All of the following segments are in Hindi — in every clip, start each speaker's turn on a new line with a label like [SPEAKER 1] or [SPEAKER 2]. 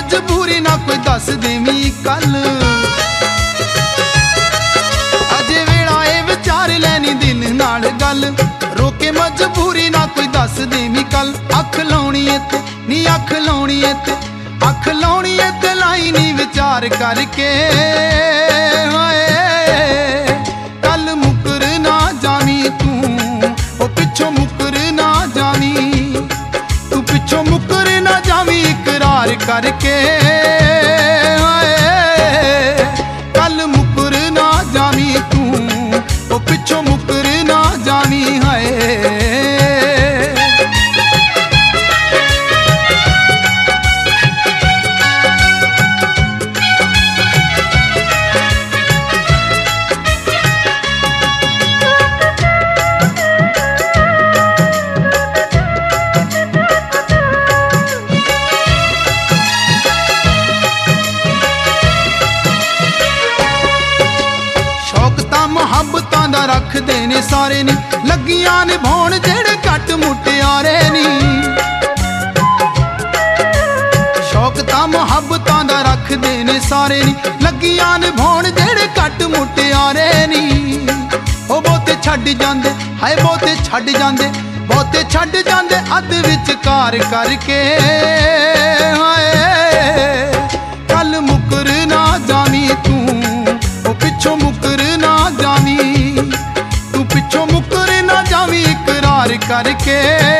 [SPEAKER 1] मजबूरी ना कोई दस देवी कल। अजे वेला ए विचार लैनी दिल नाल गल, रोके मजबूरी ना कोई दस देवी कल। अख लाउणी ते नी अख लाउणी ते, अख लाउणी ते लाई नी विचार करके। कल मुकर ना जावी तू, ओ पिछों मुकर ना जावी, तू पिछों मुकर ना जावी इकरार करके। कल मुकर ना जावी तू, ओ पिछों मुकर ना जावी है। मुहब्बतां दा रखदे ने सारे नी, लगियां निभाउण जेड़े घट मुटियारे नी। शौक तां मुहब्बतां दा रखदे ने सारे नी, लगियां निभाउण जेड़े घट मुटियारे नी। ओ बहुते छड्ड जांदे, हाय बहुते छड्ड जांदे, बहुते छड्ड जांदे अध विचकार करके। हाय कल मुकर ना जावी तू, ओ पिछों मुकर ना जावी, तू पिछों मुकर ना जावी इकरार करके।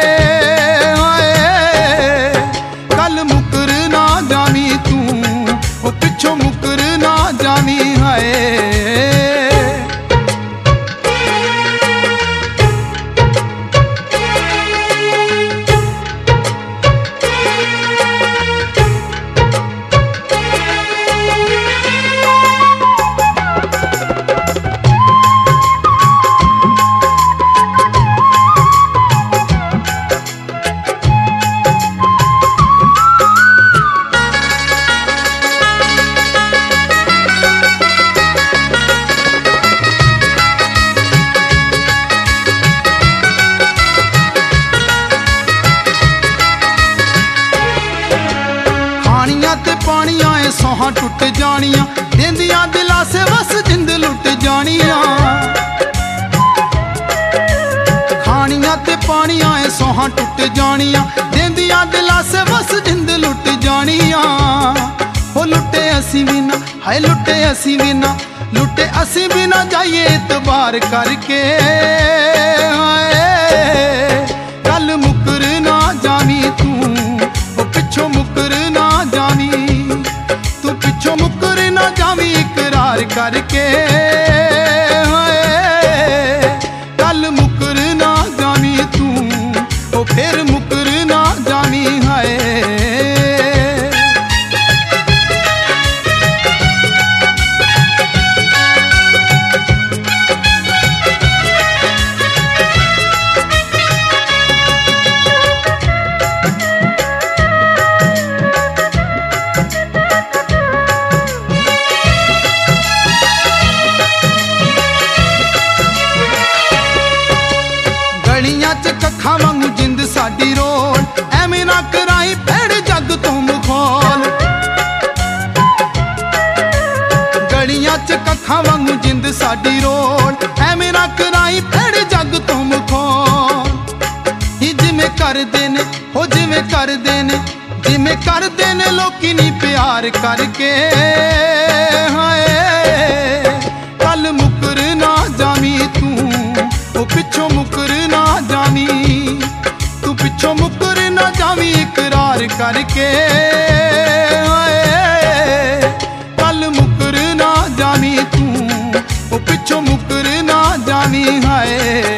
[SPEAKER 1] कल मुकर ना जावी तू, ओ पिछों मुकर ना जावी है। पानियां ए सोहां टुट जानियां, देंदियां दिलासे बस जिंद लुट जानियां। खानियां ते पानियां ए सोहां टुट जानियां, देंदियां दिलासे बस जिंद लुट जानियां। हो लुटे असी भी ना, हाय लुटे असी भी ना, लुटे असी भी ना जाइए इतबार करके। कल मुकर ना जावी तू, ओ पिछों मुकर ना जावी, तू पिछों मुकर ना जावी इकरार करके। कल मुकर ना जावी तू, ओ फिर मुकर ना जावी है। कखा वांगू जिंद साडी रोल, एवें ना कराई भैड़ जग तो मखौल। गलियां च कखा वांगू जिंद साडी रोल, एवें ना कराई भैड़ जग तो मखौल। जिवें करदे ने, हो जिवें करदे ने, जिवें करदे ने लोकी नी प्यार करके। हाय कल मुकर ना जावी तू, ओ पिछों मुकर ना जावी, तू पिछों मुकर ना जावी इकरार करके। कल मुकर ना जावी तू, ओ पिछों मुकर ना जावी है।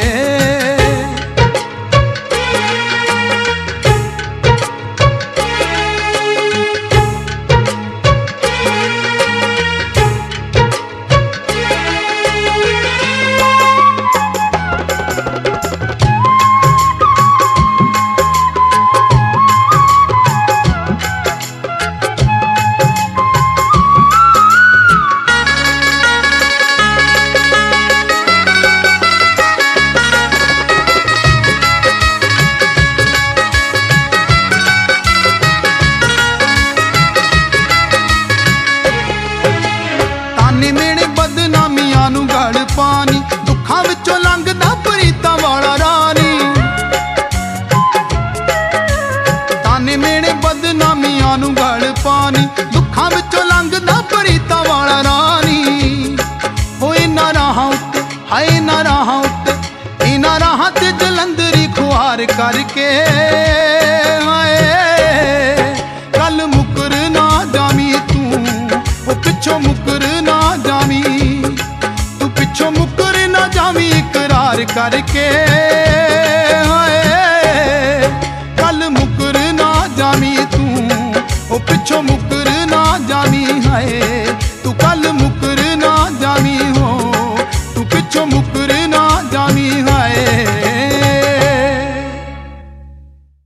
[SPEAKER 1] गल पानी दुखां विचों लंघदा प्रीतां वाला रानी ओ इन्हां राहां उत्ते हाय इन्हां राहां उत्ते इन्हां राहां ते जलंधरी खुआर करके हाय कल मुकर ना जामी तू ओ पिछों मुकर ना जामी तू पिछों मुकर ना जामी इकरार करके हाय कल मुकर ना जामी तू ओ पिछों मुकर ना जामी हाय।